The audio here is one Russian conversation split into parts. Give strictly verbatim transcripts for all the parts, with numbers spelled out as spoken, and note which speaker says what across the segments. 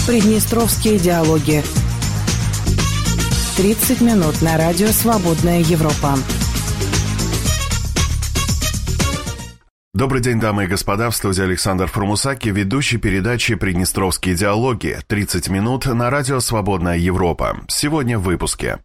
Speaker 1: Приднестровские диалоги. тридцать минут на радио «Свободная Европа».
Speaker 2: Добрый день, дамы и господа, в студии Александр Фурмусаки, ведущий передачи «Приднестровские диалоги». тридцать минут на радио «Свободная Европа». Сегодня в выпуске.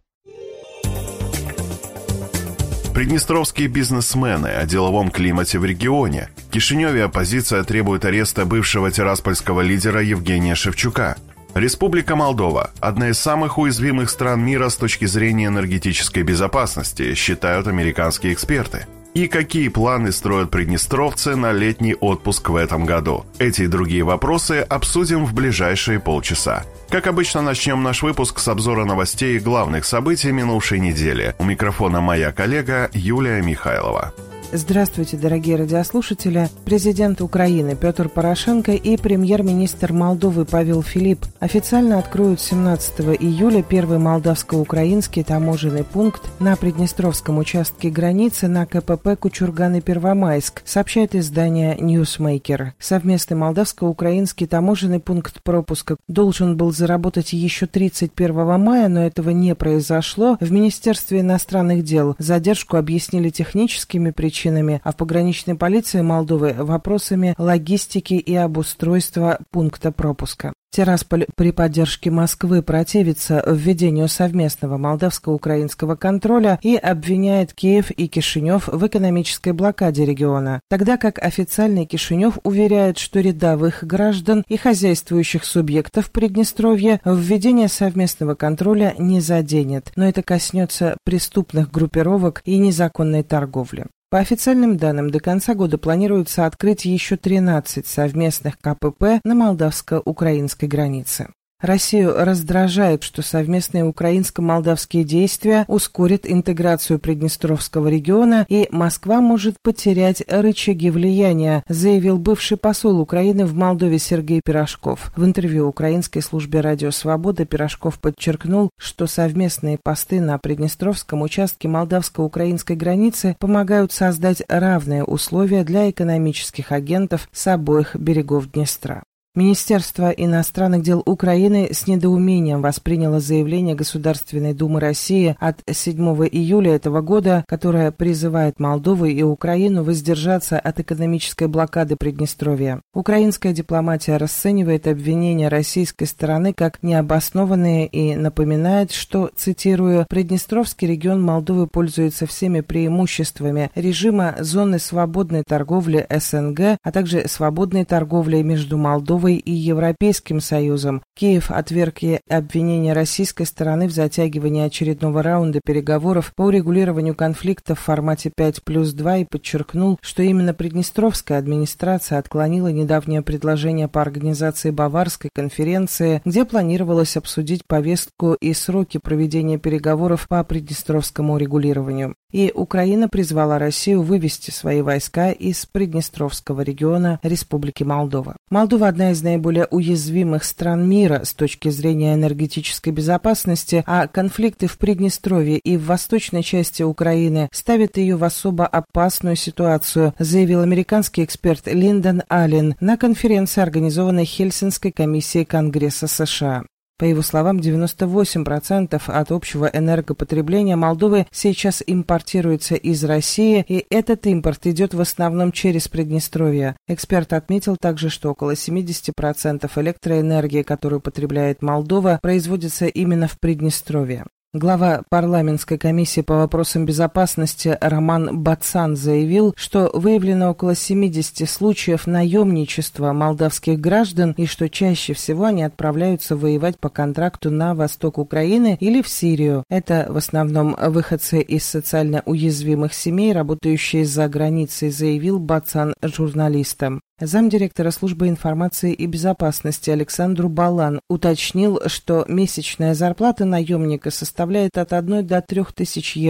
Speaker 2: Приднестровские бизнесмены о деловом климате в регионе. В Кишиневе оппозиция требует ареста бывшего тираспольского лидера Евгения Шевчука. Республика Молдова – одна из самых уязвимых стран мира с точки зрения энергетической безопасности, считают американские эксперты. И какие планы строят приднестровцы на летний отпуск в этом году? Эти и другие вопросы обсудим в ближайшие полчаса. Как обычно, начнем наш выпуск с обзора новостей и главных событий минувшей недели. У микрофона моя коллега Юлия Михайлова.
Speaker 3: Здравствуйте, дорогие радиослушатели. Президент Украины Петр Порошенко и премьер-министр Молдовы Павел Филипп официально откроют семнадцатого июля первый молдавско-украинский таможенный пункт на Приднестровском участке границы на КПП Кучурган-Первомайск, сообщает издание Newsmaker. Совместный молдавско-украинский таможенный пункт пропуска должен был заработать еще тридцать первого мая, но этого не произошло. В Министерстве иностранных дел задержку объяснили техническими причинами, а в пограничной полиции Молдовы вопросами логистики и обустройства пункта пропуска. Тирасполь при поддержке Москвы противится введению совместного молдавско-украинского контроля и обвиняет Киев и Кишинев в экономической блокаде региона, тогда как официальный Кишинев уверяет, что рядовых граждан и хозяйствующих субъектов Приднестровья введение совместного контроля не заденет, но это коснется преступных группировок и незаконной торговли. По официальным данным, до конца года планируется открыть еще тринадцать совместных КПП на молдавско-украинской границе. Россию раздражает, что совместные украинско-молдавские действия ускорят интеграцию Приднестровского региона, и Москва может потерять рычаги влияния, заявил бывший посол Украины в Молдове Сергей Пирожков. В интервью украинской службе «Радио Свобода» Пирожков подчеркнул, что совместные посты на Приднестровском участке молдавско-украинской границы помогают создать равные условия для экономических агентов с обоих берегов Днестра. Министерство иностранных дел Украины с недоумением восприняло заявление Государственной Думы России от седьмого июля этого года, которое призывает Молдову и Украину воздержаться от экономической блокады Приднестровья. Украинская дипломатия расценивает обвинения российской стороны как необоснованные и напоминает, что, цитирую, «Приднестровский регион Молдовы пользуется всеми преимуществами режима зоны свободной торговли СНГ, а также свободной торговли между Молдовой и Европейским Союзом». Киев отверг обвинения российской стороны в затягивании очередного раунда переговоров по урегулированию конфликта в формате пять плюс два и подчеркнул, что именно Приднестровская администрация отклонила недавнее предложение по организации Баварской конференции, где планировалось обсудить повестку и сроки проведения переговоров по приднестровскому урегулированию. И Украина призвала Россию вывести свои войска из Приднестровского региона Республики Молдова. Молдова – одна из наиболее уязвимых стран мира с точки зрения энергетической безопасности, а конфликты в Приднестровье и в восточной части Украины ставят ее в особо опасную ситуацию, заявил американский эксперт Линдон Аллен на конференции, организованной Хельсинской комиссией Конгресса США. По его словам, девяносто восемь процентов от общего энергопотребления Молдовы сейчас импортируется из России, и этот импорт идет в основном через Приднестровье. Эксперт отметил также, что около семьдесят процентов электроэнергии, которую потребляет Молдова, производится именно в Приднестровье. Глава парламентской комиссии по вопросам безопасности Роман Бацан заявил, что выявлено около семьдесят случаев наемничества молдавских граждан и что чаще всего они отправляются воевать по контракту на восток Украины или в Сирию. Это в основном выходцы из социально уязвимых семей, работающие за границей, заявил Бацан журналистам. Замдиректора службы информации и безопасности Александр Балан уточнил, что месячная зарплата наемника составляет от одной до трех тысяч евро.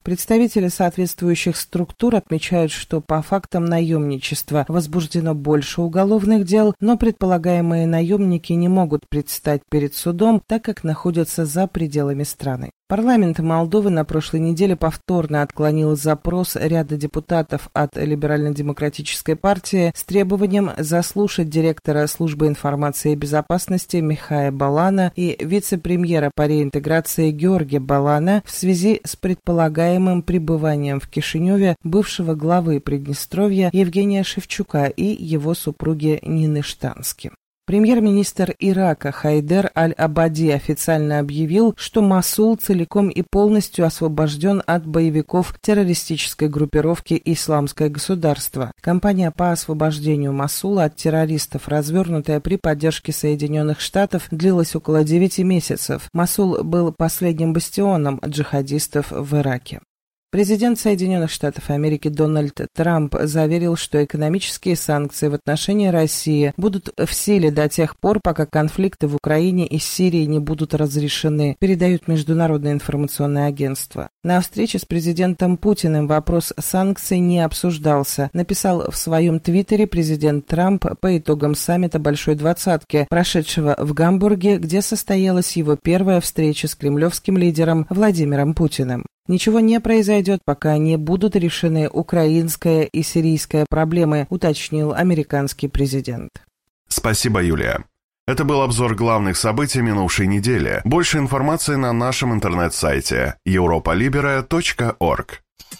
Speaker 3: Представители соответствующих структур отмечают, что по фактам наемничества возбуждено больше уголовных дел, но предполагаемые наемники не могут предстать перед судом, так как находятся за пределами страны. Парламент Молдовы на прошлой неделе повторно отклонил запрос ряда депутатов от Либерально-демократической партии с требованием заслушать директора службы информации и безопасности Михаила Балана и вице-премьера по реинтеграции Георгия Балана в связи с предполагаемым пребыванием в Кишиневе бывшего главы Приднестровья Евгения Шевчука и его супруги Нины Штански. Премьер-министр Ирака Хайдер Аль-Абади официально объявил, что Мосул целиком и полностью освобожден от боевиков террористической группировки «Исламское государство». Кампания по освобождению Мосула от террористов, развернутая при поддержке Соединенных Штатов, длилась около девяти месяцев. Мосул был последним бастионом джихадистов в Ираке. Президент Соединенных Штатов Америки Дональд Трамп заверил, что экономические санкции в отношении России будут в силе до тех пор, пока конфликты в Украине и Сирии не будут разрешены, передают международные информационные агентства. На встрече с президентом Путиным вопрос санкций не обсуждался, написал в своем твиттере президент Трамп по итогам саммита Большой Двадцатки, прошедшего в Гамбурге, где состоялась его первая встреча с кремлевским лидером Владимиром Путиным. Ничего не произойдет, пока не будут решены украинская и сирийская проблемы, уточнил американский президент.
Speaker 2: Спасибо, Юлия. Это был обзор главных событий минувшей недели. Больше информации на нашем интернет-сайте европа либера точка орг.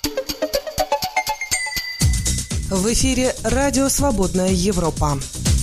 Speaker 1: В эфире радио «Свободная Европа».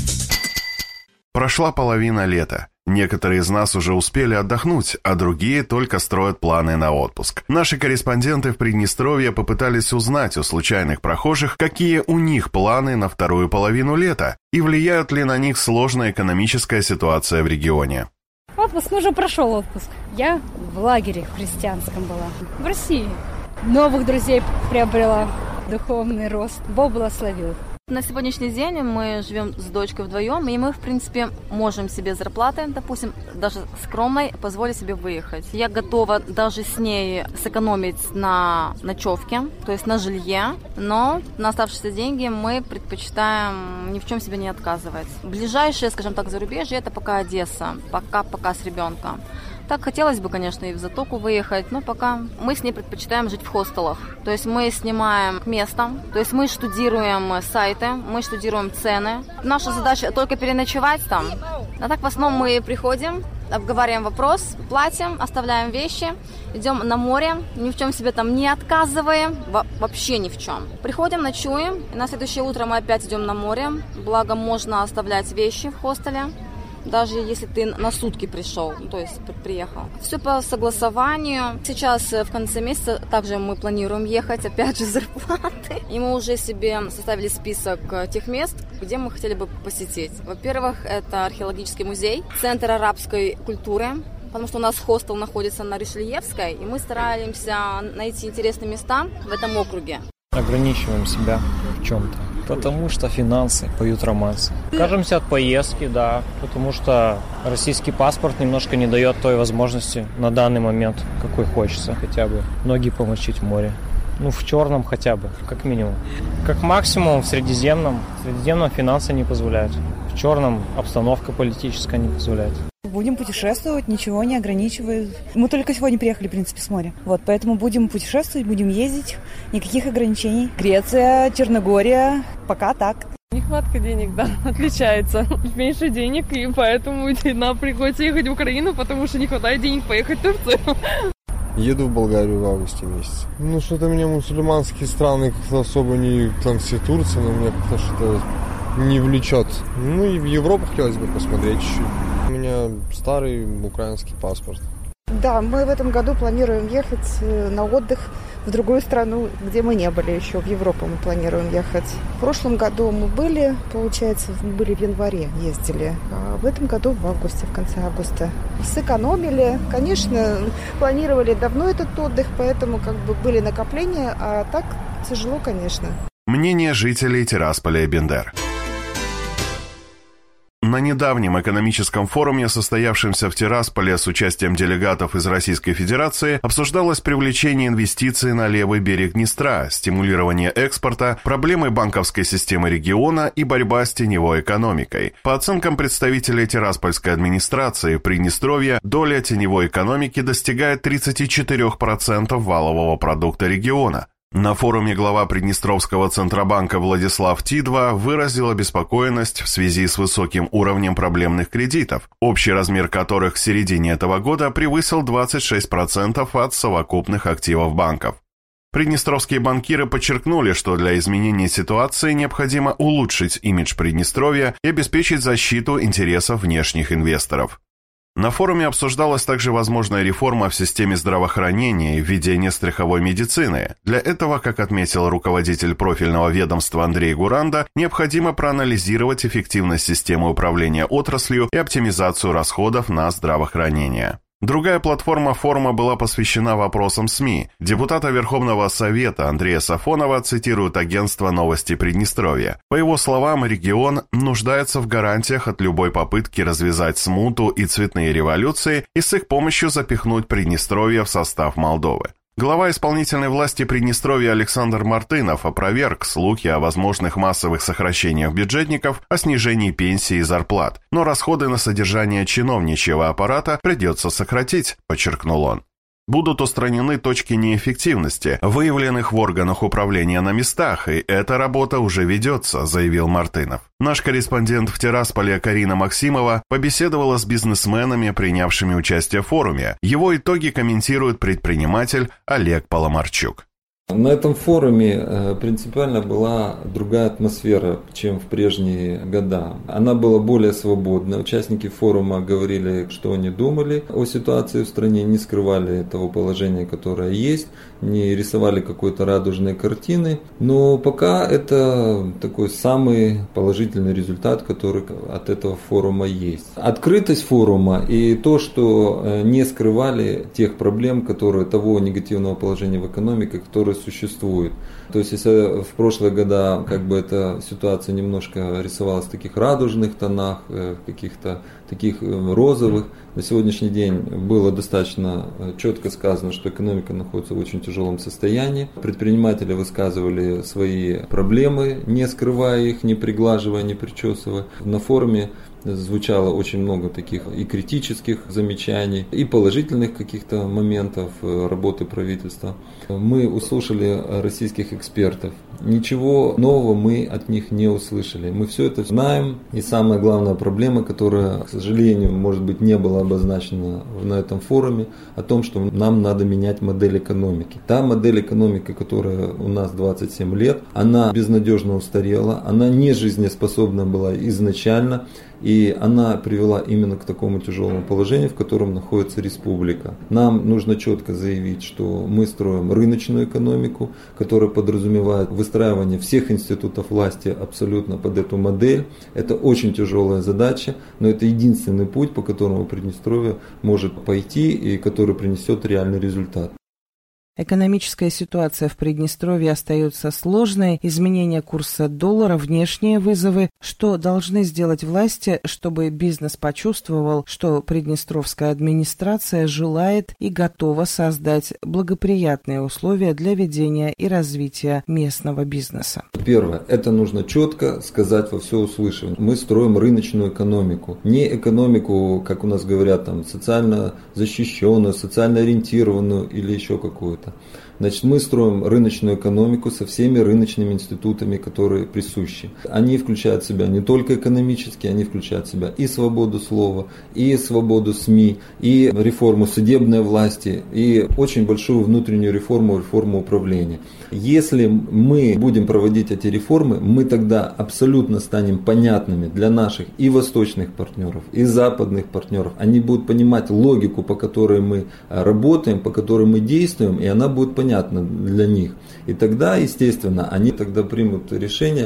Speaker 2: Прошла половина лета. Некоторые из нас уже успели отдохнуть, а другие только строят планы на отпуск. Наши корреспонденты в Приднестровье попытались узнать у случайных прохожих, какие у них планы на вторую половину лета и влияет ли на них сложная экономическая ситуация в регионе.
Speaker 4: Отпуск, ну уже прошел отпуск. Я в лагере христианском была, в России. Новых друзей приобрела, духовный рост. Бог благословил.
Speaker 5: На сегодняшний день мы живем с дочкой вдвоем, и мы, в принципе, можем себе зарплаты, допустим, даже скромной, позволить себе выехать. Я готова даже с ней сэкономить на ночевке, то есть на жилье, но на оставшиеся деньги мы предпочитаем ни в чем себе не отказывать. Ближайшее, скажем так, зарубежье – это пока Одесса, пока-пока с ребенком. Так хотелось бы, конечно, и в Затоку выехать, но пока мы с ней предпочитаем жить в хостелах. То есть мы снимаем место, то есть мы штудируем сайты, мы штудируем цены. Наша задача только переночевать там. А так в основном мы приходим, обговариваем вопрос, платим, оставляем вещи, идем на море, ни в чем себе там не отказываем, вообще ни в чем. Приходим, ночуем, и на следующее утро мы опять идем на море, благо можно оставлять вещи в хостеле. Даже если ты на сутки пришел, то есть приехал. Все по согласованию. Сейчас в конце месяца также мы планируем ехать, опять же, зарплаты. И мы уже себе составили список тех мест, где мы хотели бы посетить. Во-первых, это археологический музей, центр арабской культуры, потому что у нас хостел находится на Ришельевской, и мы стараемся найти интересные места в этом округе.
Speaker 6: Ограничиваем себя в чем-то. Потому что финансы поют романсы. Откажемся от поездки, да, потому что российский паспорт немножко не дает той возможности на данный момент, какой хочется. Хотя бы ноги помочить в море. Ну, в черном хотя бы, как минимум. Как максимум в Средиземном. В Средиземном финансы не позволяют. В черном обстановка политическая не позволяет.
Speaker 7: Будем путешествовать, ничего не ограничивает. Мы только сегодня приехали, в принципе, с моря. Вот, поэтому будем путешествовать, будем ездить. Никаких ограничений. Греция, Черногория, пока так.
Speaker 8: Нехватка денег, да, отличается. Меньше денег, и поэтому нам приходится ехать в Украину, потому что не хватает денег поехать в Турцию.
Speaker 9: Еду в Болгарию в августе месяце. Ну, что-то меня мусульманские страны как-то особо не... Там все Турция, но меня как-то что-то не влечет. Ну, и в Европу хотелось бы посмотреть чуть-чуть. У меня старый украинский паспорт.
Speaker 10: Да, мы в этом году планируем ехать на отдых в другую страну, где мы не были еще. В Европу мы планируем ехать. В прошлом году мы были, получается, мы были в январе, ездили. А в этом году в августе, в конце августа. Сэкономили. Конечно, планировали давно этот отдых, поэтому как бы были накопления, а так тяжело, конечно.
Speaker 2: Мнение жителей Тирасполя и Бендер. На недавнем экономическом форуме, состоявшемся в Тирасполе с участием делегатов из Российской Федерации, обсуждалось привлечение инвестиций на левый берег Днестра, стимулирование экспорта, проблемы банковской системы региона и борьба с теневой экономикой. По оценкам представителей Тираспольской администрации, в Приднестровье доля теневой экономики достигает тридцать четыре процента валового продукта региона. На форуме глава Приднестровского Центробанка Владислав Тидва выразил обеспокоенность в связи с высоким уровнем проблемных кредитов, общий размер которых к середине этого года превысил двадцать шесть процентов от совокупных активов банков. Приднестровские банкиры подчеркнули, что для изменения ситуации необходимо улучшить имидж Приднестровья и обеспечить защиту интересов внешних инвесторов. На форуме обсуждалась также возможная реформа в системе здравоохранения и введение страховой медицины. Для этого, как отметил руководитель профильного ведомства Андрей Гуранда, необходимо проанализировать эффективность системы управления отраслью и оптимизацию расходов на здравоохранение. Другая платформа форума была посвящена вопросам СМИ. Депутата Верховного Совета Андрея Сафонова цитирует агентство «Новости Приднестровья». По его словам, регион нуждается в гарантиях от любой попытки развязать смуту и цветные революции и с их помощью запихнуть Приднестровье в состав Молдовы. Глава исполнительной власти Приднестровья Александр Мартынов опроверг слухи о возможных массовых сокращениях бюджетников, о снижении пенсий и зарплат, но расходы на содержание чиновничьего аппарата придется сократить, подчеркнул он. Будут устранены точки неэффективности, выявленных в органах управления на местах, и эта работа уже ведется, заявил Мартынов. Наш корреспондент в Тирасполе Карина Максимова побеседовала с бизнесменами, принявшими участие в форуме. Его итоги комментирует предприниматель Олег Поломарчук.
Speaker 11: На этом форуме принципиально была другая атмосфера, чем в прежние года. Она была более свободна. Участники форума говорили, что они думали о ситуации в стране, не скрывали того положения, которое есть, не рисовали какой-то радужной картины. Но пока это такой самый положительный результат, который от этого форума есть. Открытость форума и то, что не скрывали тех проблем, которые, того негативного положения в экономике, которые существует. То есть, если в прошлые года как бы эта ситуация немножко рисовалась в таких радужных тонах, каких-то таких розовых, на сегодняшний день было достаточно четко сказано, что экономика находится в очень тяжелом состоянии. Предприниматели высказывали свои проблемы, не скрывая их, не приглаживая, не причесывая. На форуме звучало очень много таких и критических замечаний, и положительных каких-то моментов работы правительства. Мы услышали российских экспертов. Ничего нового мы от них не услышали. Мы все это знаем. И самая главная проблема, которая, к сожалению, может быть, не была обозначена на этом форуме, о том, что нам надо менять модель экономики. Та модель экономики, которая у нас двадцать семь лет, она безнадежно устарела, она не жизнеспособна была изначально. И она привела именно к такому тяжелому положению, в котором находится республика. Нам нужно четко заявить, что мы строим рыночную экономику, которая подразумевает выстраивание всех институтов власти абсолютно под эту модель. Это очень тяжелая задача, но это единственный путь, по которому Приднестровье может пойти и который принесет реальный результат.
Speaker 3: Экономическая ситуация в Приднестровье остается сложной, изменение курса доллара, внешние вызовы. Что должны сделать власти, чтобы бизнес почувствовал, что приднестровская администрация желает и готова создать благоприятные условия для ведения и развития местного бизнеса?
Speaker 11: Первое. Это нужно четко сказать во всеуслышание. Мы строим рыночную экономику. Не экономику, как у нас говорят, там, социально защищенную, социально ориентированную или еще какую-то. Значит, мы строим рыночную экономику со всеми рыночными институтами, которые присущи. Они включают в себя не только экономические, они включают в себя и свободу слова, и свободу СМИ, и реформу судебной власти, и очень большую внутреннюю реформу, реформу управления. Если мы будем проводить эти реформы, мы тогда абсолютно станем понятными для наших и восточных партнеров, и западных партнеров. Они будут понимать логику, по которой мы работаем, по которой мы действуем, и она будет понятна для них. И тогда, естественно, они тогда примут решение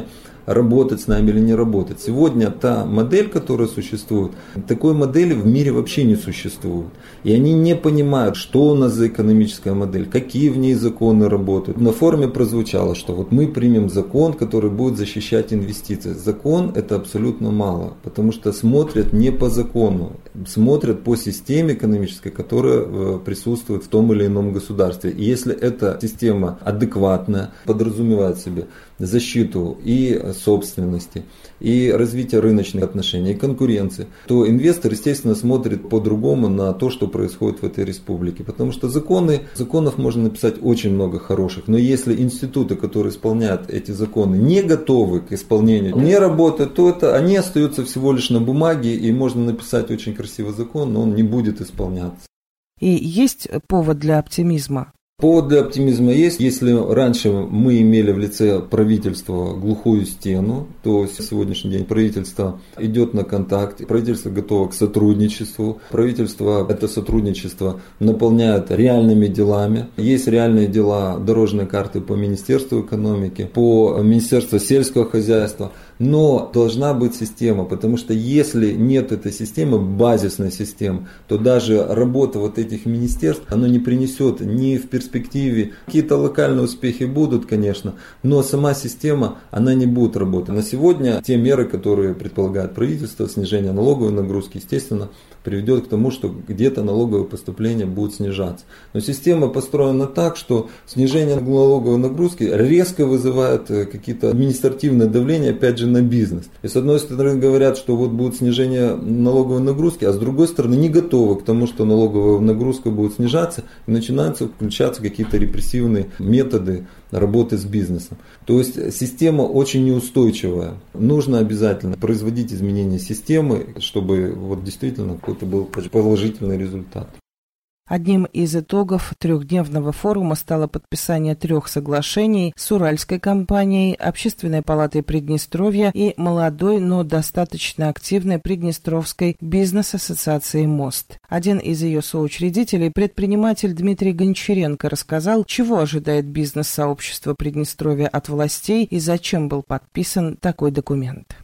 Speaker 11: работать с нами или не работать. Сегодня та модель, которая существует, такой модели в мире вообще не существует. И они не понимают, что у нас за экономическая модель, какие в ней законы работают. На форуме прозвучало, что вот мы примем закон, который будет защищать инвестиции. Закон это абсолютно мало, потому что смотрят не по закону, смотрят по системе экономической, которая присутствует в том или ином государстве. И если эта система адекватная, подразумевает в себе защиту и собственности, и развитие рыночных отношений, и конкуренции, то инвестор, естественно, смотрит по-другому на то, что происходит в этой республике. Потому что законы, законов можно написать очень много хороших, но если институты, которые исполняют эти законы, не готовы к исполнению, не работают, то это, они остаются всего лишь на бумаге, и можно написать очень красивый закон, но он не будет исполняться.
Speaker 3: И есть повод для оптимизма?
Speaker 11: Повод для оптимизма есть. Если раньше мы имели в лице правительства глухую стену, то в сегодняшний день правительство идет на контакт, правительство готово к сотрудничеству, правительство это сотрудничество наполняет реальными делами. Есть реальные дела дорожной карты по Министерству экономики, по Министерству сельского хозяйства. Но должна быть система, потому что если нет этой системы, базисной системы, то даже работа вот этих министерств, она не принесет ни в перспективе, какие-то локальные успехи будут, конечно, но сама система, она не будет работать. На сегодня те меры, которые предполагает правительство, снижение налоговой нагрузки, естественно, приведет к тому, что где-то налоговые поступления будут снижаться. Но система построена так, что снижение налоговой нагрузки резко вызывает какие-то административное давление, опять же, на бизнес. И с одной стороны говорят, что вот будет снижение налоговой нагрузки, а с другой стороны не готовы к тому, что налоговая нагрузка будет снижаться, и начинаются включаться какие-то репрессивные методы работы с бизнесом. То есть система очень неустойчивая. Нужно обязательно производить изменения системы, чтобы вот действительно какой-то был положительный результат.
Speaker 3: Одним из итогов трехдневного форума стало подписание трех соглашений с Уральской компанией, Общественной палатой Приднестровья и молодой, но достаточно активной Приднестровской бизнес-ассоциацией «Мост». Один из ее соучредителей, предприниматель Дмитрий Гончаренко, рассказал, чего ожидает бизнес-сообщество Приднестровья от властей и зачем был подписан такой документ.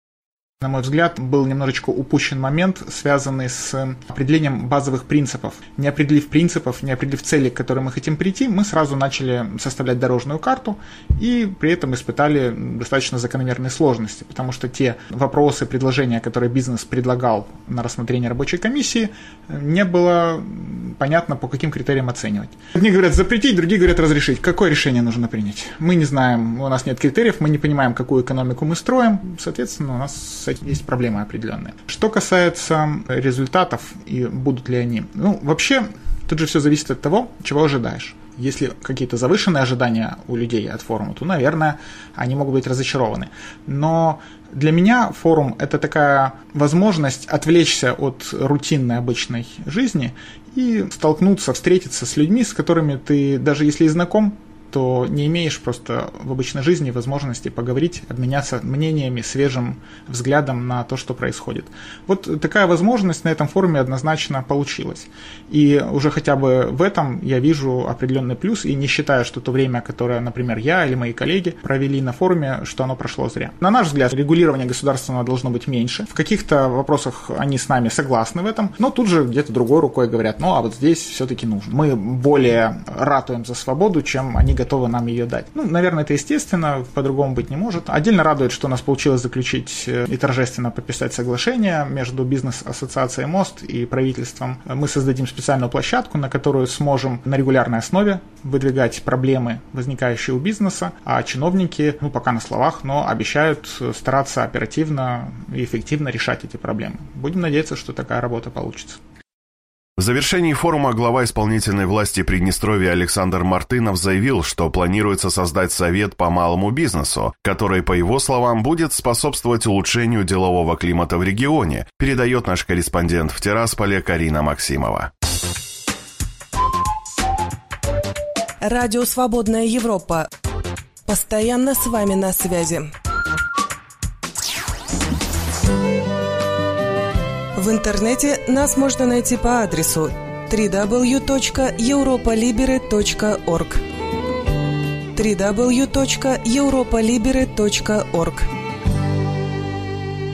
Speaker 12: На мой взгляд, был немножечко упущен момент, связанный с определением базовых принципов. Не определив принципов, не определив цели, к которым мы хотим прийти, мы сразу начали составлять дорожную карту и при этом испытали достаточно закономерные сложности, потому что те вопросы, предложения, которые бизнес предлагал на рассмотрение рабочей комиссии, не было понятно, по каким критериям оценивать. Одни говорят запретить, другие говорят разрешить. Какое решение нужно принять? Мы не знаем, у нас нет критериев, мы не понимаем, какую экономику мы строим, соответственно, у нас с этим есть проблемы определенные. Что касается результатов и будут ли они, ну, вообще, тут же все зависит от того, чего ожидаешь. Если какие-то завышенные ожидания у людей от форума, то, наверное, они могут быть разочарованы. Но для меня форум – это такая возможность отвлечься от рутинной обычной жизни и столкнуться, встретиться с людьми, с которыми ты, даже если и знаком, то не имеешь просто в обычной жизни возможности поговорить, обменяться мнениями, свежим взглядом на то, что происходит. Вот такая возможность на этом форуме однозначно получилась. И уже хотя бы в этом я вижу определенный плюс, и не считаю, что то время, которое, например, я или мои коллеги провели на форуме, что оно прошло зря. На наш взгляд, регулирование государственного должно быть меньше. В каких-то вопросах они с нами согласны в этом, но тут же где-то другой рукой говорят, ну а вот здесь все-таки нужно. Мы более ратуем за свободу, чем они готовы нам ее дать. Ну, наверное, это естественно, по-другому быть не может. Отдельно радует, что у нас получилось заключить и торжественно подписать соглашение между бизнес-ассоциацией «Мост» и правительством. Мы создадим специальную площадку, на которую сможем на регулярной основе выдвигать проблемы, возникающие у бизнеса, а чиновники, ну, пока на словах, но обещают стараться оперативно и эффективно решать эти проблемы. Будем надеяться, что такая работа получится.
Speaker 2: В завершении форума глава исполнительной власти Приднестровья Александр Мартынов заявил, что планируется создать совет по малому бизнесу, который, по его словам, будет способствовать улучшению делового климата в регионе, передает наш корреспондент в Тирасполе Карина Максимова.
Speaker 1: Радио «Свободная Европа». Постоянно с вами на связи. В интернете нас можно найти по адресу дабл ю дабл ю дабл ю точка европа либере точка орг дабл ю дабл ю дабл ю точка европа либере точка орг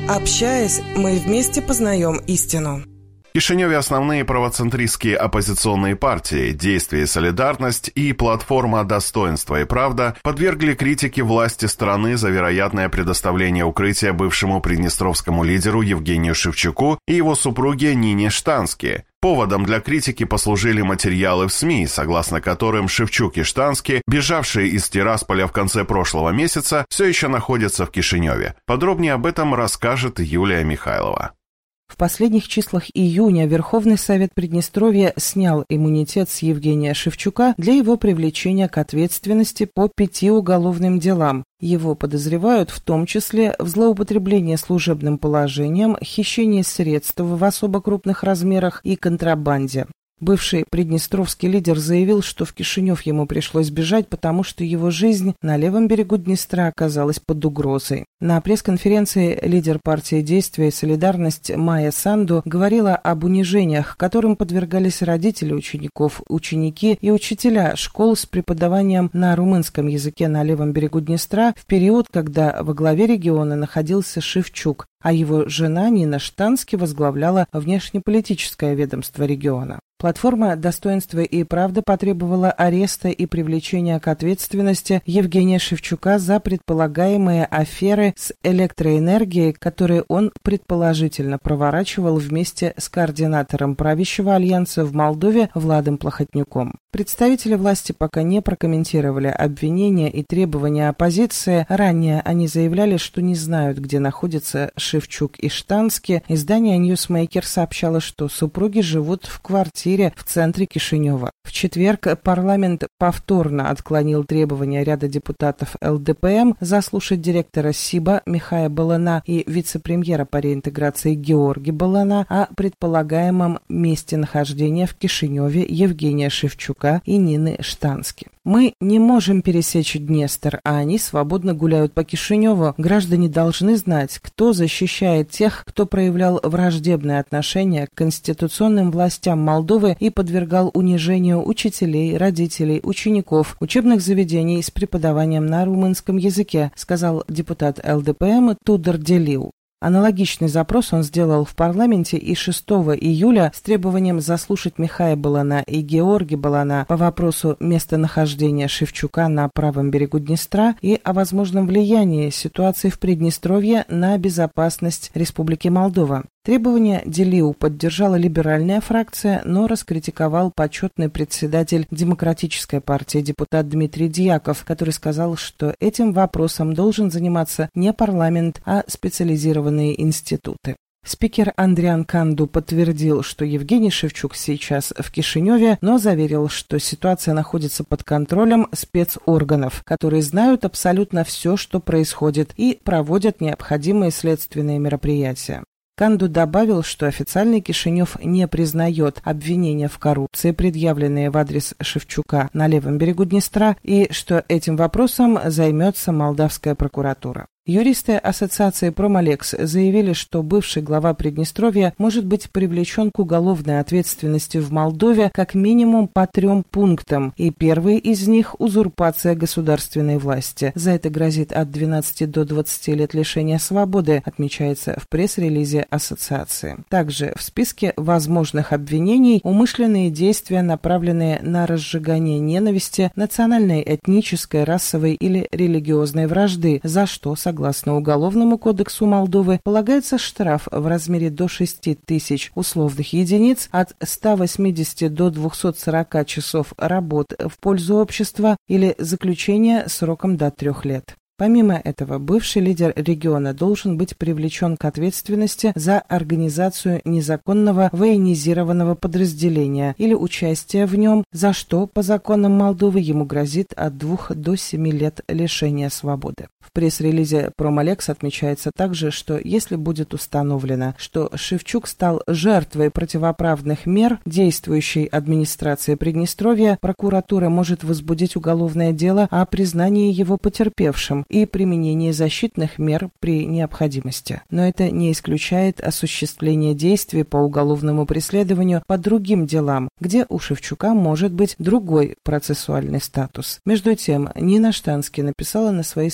Speaker 1: Общаясь, мы вместе познаем истину.
Speaker 2: В Кишиневе основные правоцентристские оппозиционные партии «Действие и солидарность» и платформа «Достоинство и правда» подвергли критике власти страны за вероятное предоставление укрытия бывшему приднестровскому лидеру Евгению Шевчуку и его супруге Нине Штански. Поводом для критики послужили материалы в СМИ, согласно которым Шевчук и Штански, бежавшие из Тирасполя в конце прошлого месяца, все еще находятся в Кишиневе. Подробнее об этом расскажет Юлия Михайлова.
Speaker 3: В последних числах июня Верховный Совет Приднестровья снял иммунитет с Евгения Шевчука для его привлечения к ответственности по пяти уголовным делам. Его подозревают в том числе в злоупотреблении служебным положением, хищении средств в особо крупных размерах и контрабанде. Бывший приднестровский лидер заявил, что в Кишинев ему пришлось бежать, потому что его жизнь на левом берегу Днестра оказалась под угрозой. На пресс-конференции лидер партии «Действие и солидарность» Майя Санду говорила об унижениях, которым подвергались родители учеников, ученики и учителя школ с преподаванием на румынском языке на левом берегу Днестра в период, когда во главе региона находился Шевчук, а его жена Нина Штански возглавляла внешнеполитическое ведомство региона. Платформа «Достоинство и правда» потребовала ареста и привлечения к ответственности Евгения Шевчука за предполагаемые аферы с электроэнергией, которые он предположительно проворачивал вместе с координатором правящего альянса в Молдове Владом Плохотнюком. Представители власти пока не прокомментировали обвинения и требования оппозиции. Ранее они заявляли, что не знают, где находятся Шевчук и Штански. Издание «Ньюсмейкер» сообщало, что супруги живут в квартире в центре Кишинева. В четверг парламент повторно отклонил требования ряда депутатов эл дэ пэ эм заслушать директора СИБа Михая Балана и вице-премьера по реинтеграции Георги Балана о предполагаемом месте нахождения в Кишиневе Евгения Шевчука и Нины Штански. «Мы не можем пересечь Днестр, а они свободно гуляют по Кишиневу. Граждане должны знать, кто защищает тех, кто проявлял враждебное отношение к конституционным властям Молдовы и подвергал унижению учителей, родителей, учеников, учебных заведений с преподаванием на румынском языке», сказал депутат эл дэ пэ эм Тудор Делиу. Аналогичный запрос он сделал в парламенте и шестого июля с требованием заслушать Михая Балана и Георги Балана по вопросу местонахождения Шевчука на правом берегу Днестра и о возможном влиянии ситуации в Приднестровье на безопасность Республики Молдова. Требования Делиу поддержала либеральная фракция, но раскритиковал почетный председатель Демократической партии депутат Дмитрий Дьяков, который сказал, что этим вопросом должен заниматься не парламент, а специализированные институты. Спикер Андриан Канду подтвердил, что Евгений Шевчук сейчас в Кишиневе, но заверил, что ситуация находится под контролем спецорганов, которые знают абсолютно все, что происходит, и проводят необходимые следственные мероприятия. Канду добавил, что официальный Кишинев не признает обвинения в коррупции, предъявленные в адрес Шевчука на левом берегу Днестра, и что этим вопросом займется молдавская прокуратура. Юристы ассоциации «Промолекс» заявили, что бывший глава Приднестровья может быть привлечен к уголовной ответственности в Молдове как минимум по трем пунктам, и первый из них – узурпация государственной власти. За это грозит от двенадцати до двадцати лет лишения свободы, отмечается в пресс-релизе ассоциации. Также в списке возможных обвинений умышленные действия, направленные на разжигание ненависти, национальной, этнической, расовой или религиозной вражды, за что, согласно Согласно Уголовному кодексу Молдовы, полагается штраф в размере до шести тысяч условных единиц, от ста восьмидесяти до двухсот сорока часов работ в пользу общества или заключение сроком до трех лет. Помимо этого, бывший лидер региона должен быть привлечен к ответственности за организацию незаконного военизированного подразделения или участие в нем, за что по законам Молдовы ему грозит от двух до семи лет лишения свободы. В пресс-релизе «Промолекс» отмечается также, что если будет установлено, что Шевчук стал жертвой противоправных мер действующей администрации Приднестровья, прокуратура может возбудить уголовное дело о признании его потерпевшим и применении защитных мер при необходимости. Но это не исключает осуществление действий по уголовному преследованию по другим делам, где у Шевчука может быть другой процессуальный статус. Между тем, Нина Штански написала на своей странице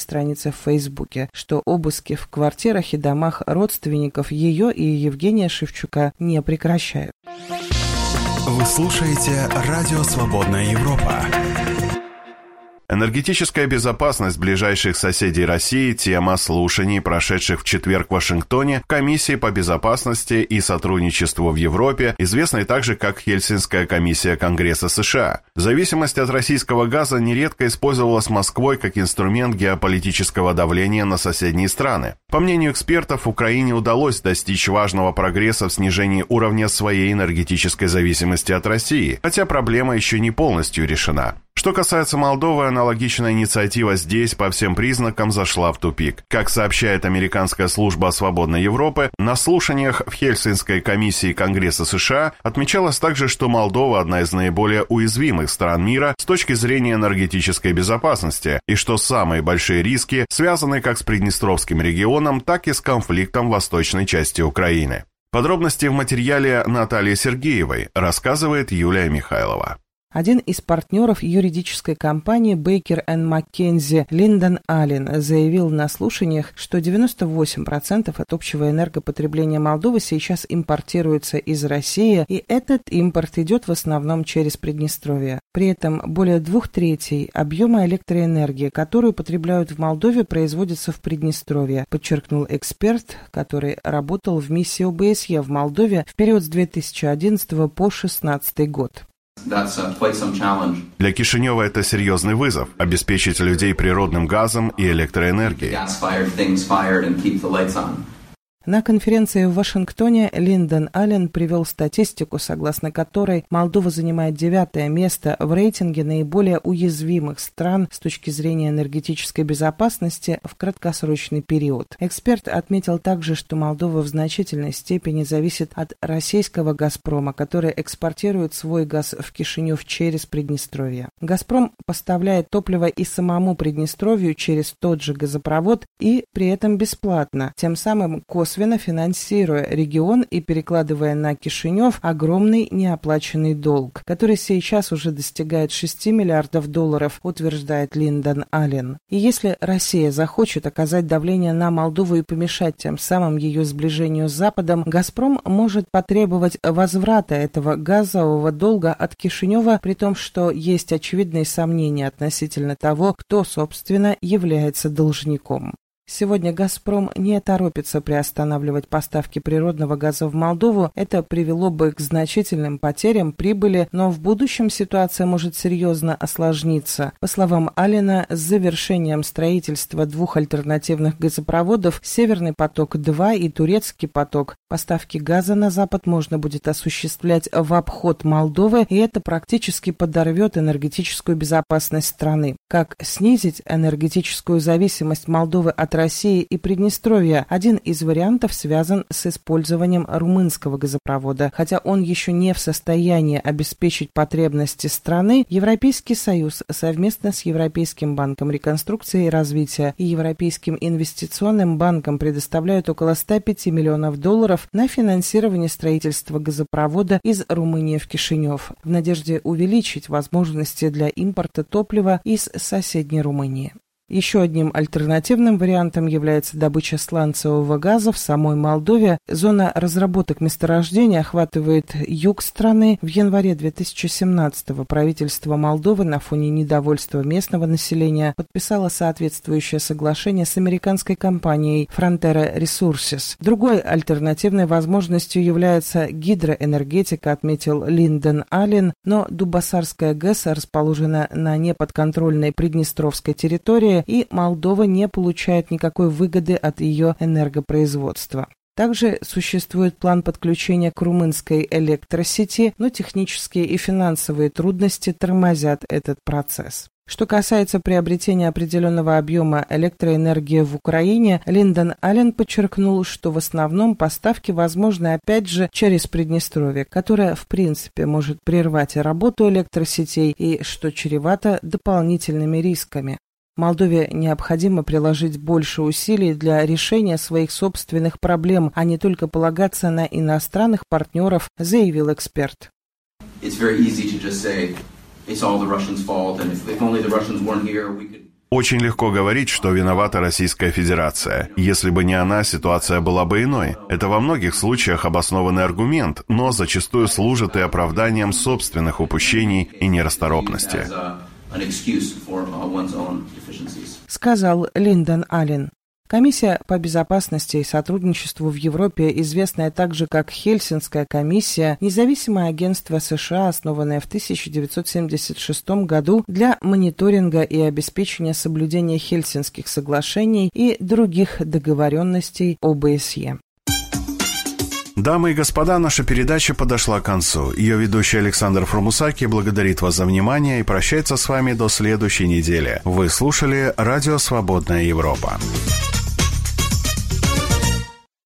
Speaker 3: странице в Фейсбуке, что обыски в квартирах и домах родственников ее и Евгения Шевчука не прекращают.
Speaker 13: Вы слушаете «Радио Свободная Европа».
Speaker 2: Энергетическая безопасность ближайших соседей России – тема слушаний, прошедших в четверг в Вашингтоне в Комиссии по безопасности и сотрудничеству в Европе, известной также как Хельсинская комиссия Конгресса США. Зависимость от российского газа нередко использовалась Москвой как инструмент геополитического давления на соседние страны. По мнению экспертов, Украине удалось достичь важного прогресса в снижении уровня своей энергетической зависимости от России, хотя проблема еще не полностью решена. Что касается Молдовы, аналогичная инициатива здесь по всем признакам зашла в тупик. Как сообщает американская служба Свободной Европы, на слушаниях в Хельсинской комиссии Конгресса США отмечалось также, что Молдова – одна из наиболее уязвимых стран мира с точки зрения энергетической безопасности, и что самые большие риски связаны как с Приднестровским регионом, так и с конфликтом в восточной части Украины. Подробности в материале Натальи Сергеевой, рассказывает Юлия Михайлова.
Speaker 3: Один из партнеров юридической компании Бейкер энд Маккензи Линдон Аллен заявил на слушаниях, что девяносто восемь процентов от общего энергопотребления Молдовы сейчас импортируется из России, и этот импорт идет в основном через Приднестровье. При этом более двух третей объема электроэнергии, которую потребляют в Молдове, производится в Приднестровье, подчеркнул эксперт, который работал в миссии О Бэ Эс Е в Молдове в период с две тысячи одиннадцатого по две тысячи шестнадцатый год.
Speaker 2: Для Кишинева это серьезный вызов – обеспечить людей природным газом и электроэнергией.
Speaker 3: На конференции в Вашингтоне Линдон Аллен привел статистику, согласно которой Молдова занимает девятое место в рейтинге наиболее уязвимых стран с точки зрения энергетической безопасности в краткосрочный период. Эксперт отметил также, что Молдова в значительной степени зависит от российского «Газпрома», который экспортирует свой газ в Кишинев через Приднестровье. «Газпром» поставляет топливо и самому Приднестровью через тот же газопровод и при этом бесплатно, тем самым косвенно финансируя регион и перекладывая на Кишинев огромный неоплаченный долг, который сейчас уже достигает шести миллиардов долларов, утверждает Линдон Аллен. И если Россия захочет оказать давление на Молдову и помешать тем самым ее сближению с Западом, «Газпром» может потребовать возврата этого газового долга от Кишинева, при том, что есть очевидные сомнения относительно того, кто, собственно, является должником. Сегодня «Газпром» не торопится приостанавливать поставки природного газа в Молдову. Это привело бы к значительным потерям прибыли, но в будущем ситуация может серьезно осложниться. По словам Аллена, с завершением строительства двух альтернативных газопроводов «Северный поток-два» и «Турецкий поток» поставки газа на Запад можно будет осуществлять в обход Молдовы, и это практически подорвет энергетическую безопасность страны. Как снизить энергетическую зависимость Молдовы от России и Приднестровья? Один из вариантов связан с использованием румынского газопровода. Хотя он еще не в состоянии обеспечить потребности страны, Европейский Союз совместно с Европейским банком реконструкции и развития и Европейским инвестиционным банком предоставляют около ста пяти миллионов долларов на финансирование строительства газопровода из Румынии в Кишинев в надежде увеличить возможности для импорта топлива из соседней Румынии. Еще одним альтернативным вариантом является добыча сланцевого газа в самой Молдове. Зона разработок месторождения охватывает юг страны. В январе две тысячи семнадцатого правительство Молдовы на фоне недовольства местного населения подписало соответствующее соглашение с американской компанией Frontera Resources. Другой альтернативной возможностью является гидроэнергетика, отметил Линдон Аллен, но Дубасарская ГЭС расположена на неподконтрольной Приднестровской территории, и Молдова не получает никакой выгоды от ее энергопроизводства. Также существует план подключения к румынской электросети, но технические и финансовые трудности тормозят этот процесс. Что касается приобретения определенного объема электроэнергии в Украине, Линдон Аллен подчеркнул, что в основном поставки возможны опять же через Приднестровье, которое в принципе может прервать работу электросетей и что чревато дополнительными рисками. Молдове необходимо приложить больше усилий для решения своих собственных проблем, а не только полагаться на иностранных партнеров, заявил эксперт.
Speaker 2: Очень легко говорить, что виновата Российская Федерация. Если бы не она, ситуация была бы иной. Это во многих случаях обоснованный аргумент, но зачастую служит и оправданием собственных упущений и нерасторопности.
Speaker 3: Сказал Линдон Аллен. Комиссия по безопасности и сотрудничеству в Европе, известная также как Хельсинская комиссия, независимое агентство США, основанное в тысяча девятьсот семьдесят шестом году для мониторинга и обеспечения соблюдения Хельсинских соглашений и других договоренностей о бэ эс е.
Speaker 2: Дамы и господа, наша передача подошла к концу. Ее ведущий Александр Фрумусаки благодарит вас за внимание и прощается с вами до следующей недели. Вы слушали «Радио Свободная Европа».